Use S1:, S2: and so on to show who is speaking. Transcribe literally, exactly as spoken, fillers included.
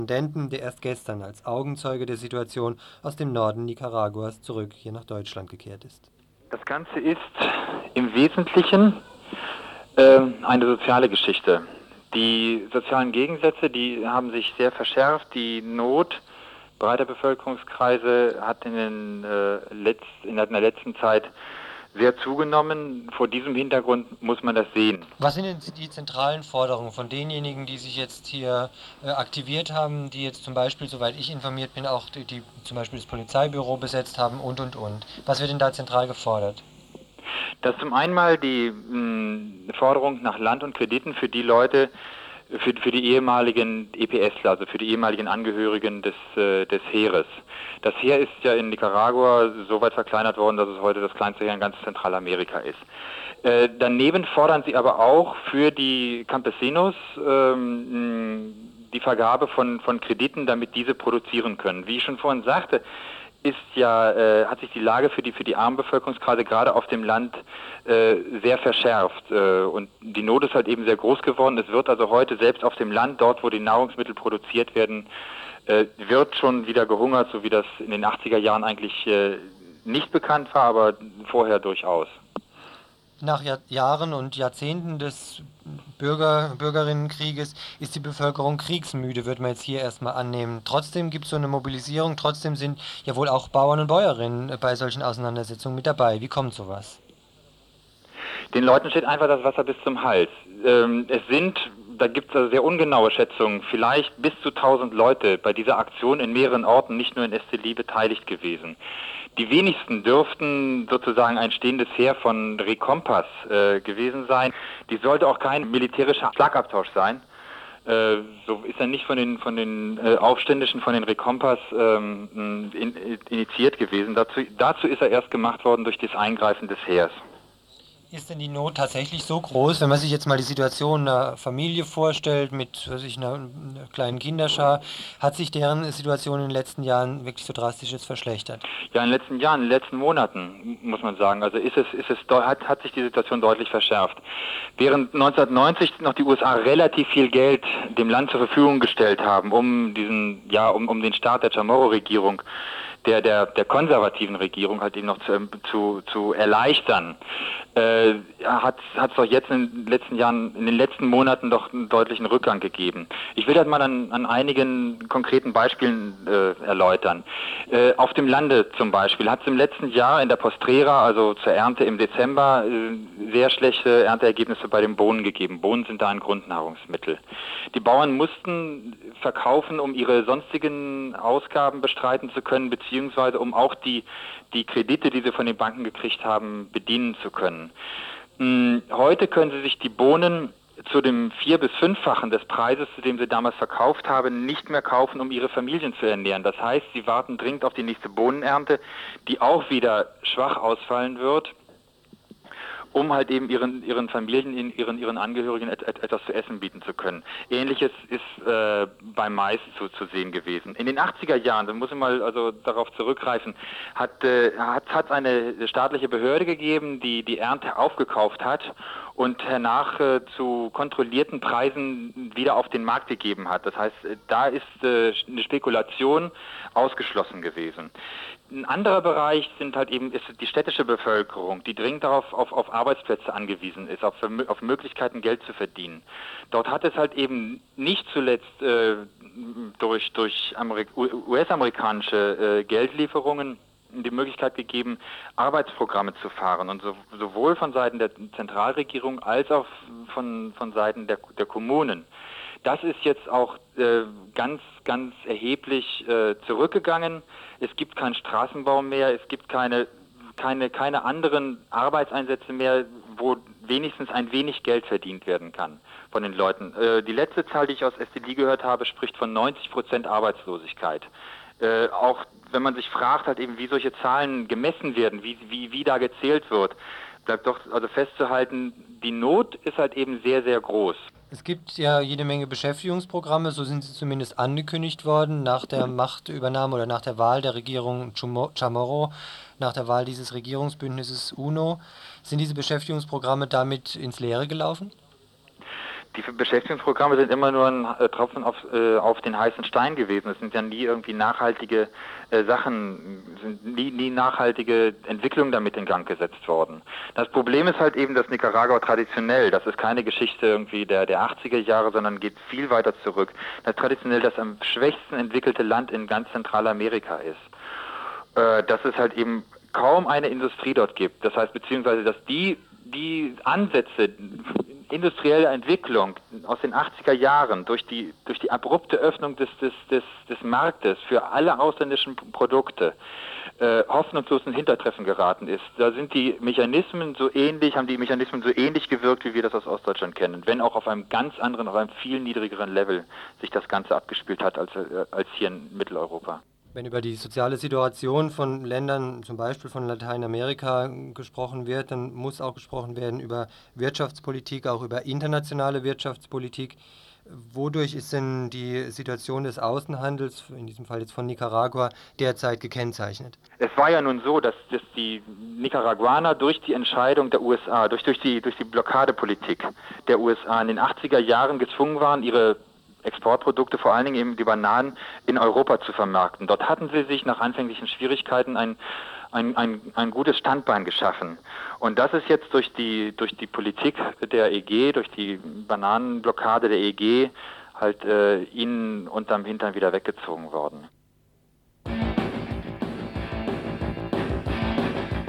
S1: Korrespondenten, der erst gestern als Augenzeuge der Situation aus dem Norden Nicaraguas zurück hier nach Deutschland gekehrt ist.
S2: Das Ganze ist im Wesentlichen äh, eine soziale Geschichte. Die sozialen Gegensätze, die haben sich sehr verschärft. Die Not breiter Bevölkerungskreise hat in, den, äh, letzt, in der letzten Zeit sehr zugenommen. Vor diesem Hintergrund muss man das sehen.
S1: Was sind denn die zentralen Forderungen von denjenigen, die sich jetzt hier äh, aktiviert haben, die jetzt zum Beispiel, soweit ich informiert bin, auch die, die zum Beispiel das Polizeibüro besetzt haben und, und, und. Was wird denn da zentral gefordert?
S2: Das ist zum einen mal die mh, Forderung nach Land und Krediten für die Leute, für, für die ehemaligen EPSler, also für die ehemaligen Angehörigen des, äh, des Heeres. Das Heer ist ja in Nicaragua so weit verkleinert worden, dass es heute das kleinste Heer in ganz Zentralamerika ist. Äh, daneben fordern sie aber auch für die Campesinos ähm, die Vergabe von, von Krediten, damit diese produzieren können. Wie ich schon vorhin sagte, ist ja, äh, hat sich die Lage für die, für die armen Bevölkerungskreise gerade auf dem Land äh, sehr verschärft. Äh, und die Not ist halt eben sehr groß geworden. Es wird also heute selbst auf dem Land, dort wo die Nahrungsmittel produziert werden, äh, wird schon wieder gehungert, so wie das in den achtziger Jahren eigentlich äh, nicht bekannt war, aber vorher durchaus.
S1: Nach Jahr Jahren und Jahrzehnten des Bürger Bürgerinnenkrieges ist die Bevölkerung kriegsmüde, wird man jetzt hier erstmal annehmen. Trotzdem gibt es so eine Mobilisierung, trotzdem sind ja wohl auch Bauern und Bäuerinnen bei solchen Auseinandersetzungen mit dabei. Wie kommt sowas?
S2: Den Leuten steht einfach das Wasser bis zum Hals. Ähm, es sind, da gibt es also sehr ungenaue Schätzungen, vielleicht bis zu tausend Leute bei dieser Aktion in mehreren Orten, nicht nur in Esteli, beteiligt gewesen. Die wenigsten dürften sozusagen ein stehendes Heer von Rekompas äh, gewesen sein. Die sollte auch kein militärischer Schlagabtausch sein. Äh, so ist er nicht von den von den äh, Aufständischen, von den Rekompas ähm, in, initiiert gewesen. Dazu, dazu ist er erst gemacht worden durch das Eingreifen des Heers.
S1: Ist denn die Not tatsächlich so groß, wenn man sich jetzt mal die Situation einer Familie vorstellt mit, weiß ich, einer, einer kleinen Kinderschar, hat sich deren Situation in den letzten Jahren wirklich so drastisch jetzt verschlechtert?
S2: Ja, in den letzten Jahren, in den letzten Monaten, muss man sagen, also ist es, ist es, hat, hat sich die Situation deutlich verschärft. Während neunzehnhundertneunzig noch die U S A relativ viel Geld dem Land zur Verfügung gestellt haben, um diesen, ja, um, um den Start der Chamorro-Regierung, der, der, der konservativen Regierung halt eben noch zu, zu, zu erleichtern, äh, hat es doch jetzt in den letzten Jahren, in den letzten Monaten doch einen deutlichen Rückgang gegeben. Ich will das mal an, an einigen konkreten Beispielen äh, erläutern. Äh, auf dem Lande zum Beispiel hat es im letzten Jahr in der Postrera, also zur Ernte im Dezember, äh, sehr schlechte Ernteergebnisse bei den Bohnen gegeben. Bohnen sind da ein Grundnahrungsmittel. Die Bauern mussten verkaufen, um ihre sonstigen Ausgaben bestreiten zu können, beziehungsweise um auch die die Kredite, die sie von den Banken gekriegt haben, bedienen zu können. Heute können sie sich die Bohnen zu dem vier- bis fünffachen des Preises, zu dem sie damals verkauft haben, nicht mehr kaufen, um ihre Familien zu ernähren. Das heißt, sie warten dringend auf die nächste Bohnenernte, die auch wieder schwach ausfallen wird, um halt eben ihren ihren Familien, ihren ihren Angehörigen et, et, etwas zu essen bieten zu können. Ähnliches ist äh, beim Mais zu, zu sehen gewesen. In den achtziger Jahren, da muss ich mal also darauf zurückgreifen, hat äh, hat hat eine staatliche Behörde gegeben, die die Ernte aufgekauft hat und hernach äh, zu kontrollierten Preisen wieder auf den Markt gegeben hat. Das heißt, da ist äh, eine Spekulation ausgeschlossen gewesen. Ein anderer Bereich sind halt eben ist die städtische Bevölkerung, die dringend darauf auf, auf Arbeitsplätze angewiesen ist, auf, auf Möglichkeiten Geld zu verdienen. Dort hat es halt eben nicht zuletzt äh, durch, durch U S-amerikanische äh, Geldlieferungen die Möglichkeit gegeben, Arbeitsprogramme zu fahren und so, sowohl von Seiten der Zentralregierung als auch von, von Seiten der, der Kommunen. Das ist jetzt auch äh, ganz, ganz erheblich äh, zurückgegangen. Es gibt keinen Straßenbau mehr, es gibt keine, keine, keine anderen Arbeitseinsätze mehr, wo wenigstens ein wenig Geld verdient werden kann von den Leuten. Äh, die letzte Zahl, die ich aus Esteli gehört habe, spricht von neunzig Prozent Arbeitslosigkeit. Äh, auch wenn man sich fragt, halt eben, wie solche Zahlen gemessen werden, wie, wie, wie da gezählt wird, bleibt doch also festzuhalten, die Not ist halt eben sehr, sehr groß.
S1: Es gibt ja jede Menge Beschäftigungsprogramme, so sind sie zumindest angekündigt worden, nach der Machtübernahme oder nach der Wahl der Regierung Chamorro, nach der Wahl dieses Regierungsbündnisses UNO. Sind diese Beschäftigungsprogramme damit ins Leere gelaufen?
S2: Die Beschäftigungsprogramme sind immer nur ein äh, Tropfen auf, äh, auf den heißen Stein gewesen. Es sind ja nie irgendwie nachhaltige äh, Sachen, sind nie, nie nachhaltige Entwicklungen damit in Gang gesetzt worden. Das Problem ist halt eben, dass Nicaragua traditionell, das ist keine Geschichte irgendwie der, der achtziger Jahre, sondern geht viel weiter zurück, dass traditionell das am schwächsten entwickelte Land in ganz Zentralamerika ist. Äh, dass es halt eben kaum eine Industrie dort gibt. Das heißt, beziehungsweise, dass die, die Ansätze, industrielle Entwicklung aus den achtziger Jahren durch die, durch die abrupte Öffnung des, des, des, des Marktes für alle ausländischen Produkte äh, hoffnungslos in Hintertreffen geraten ist. Da sind die Mechanismen so ähnlich, haben die Mechanismen so ähnlich gewirkt, wie wir das aus Ostdeutschland kennen, wenn auch auf einem ganz anderen, auf einem viel niedrigeren Level sich das Ganze abgespielt hat als, äh, als hier in Mitteleuropa.
S1: Wenn über die soziale Situation von Ländern, zum Beispiel von Lateinamerika, gesprochen wird, dann muss auch gesprochen werden über Wirtschaftspolitik, auch über internationale Wirtschaftspolitik. Wodurch ist denn die Situation des Außenhandels, in diesem Fall jetzt von Nicaragua, derzeit gekennzeichnet?
S2: Es war ja nun so, dass, dass die Nicaraguaner durch die Entscheidung der U S A, durch, durch, die, durch die Blockadepolitik der U S A in den achtziger Jahren gezwungen waren, ihre Exportprodukte, vor allen Dingen eben die Bananen, in Europa zu vermarkten. Dort hatten sie sich nach anfänglichen Schwierigkeiten ein, ein, ein, ein gutes Standbein geschaffen. Und das ist jetzt durch die, durch die Politik der E G, durch die Bananenblockade der E G, halt äh, ihnen unterm Hintern wieder weggezogen worden.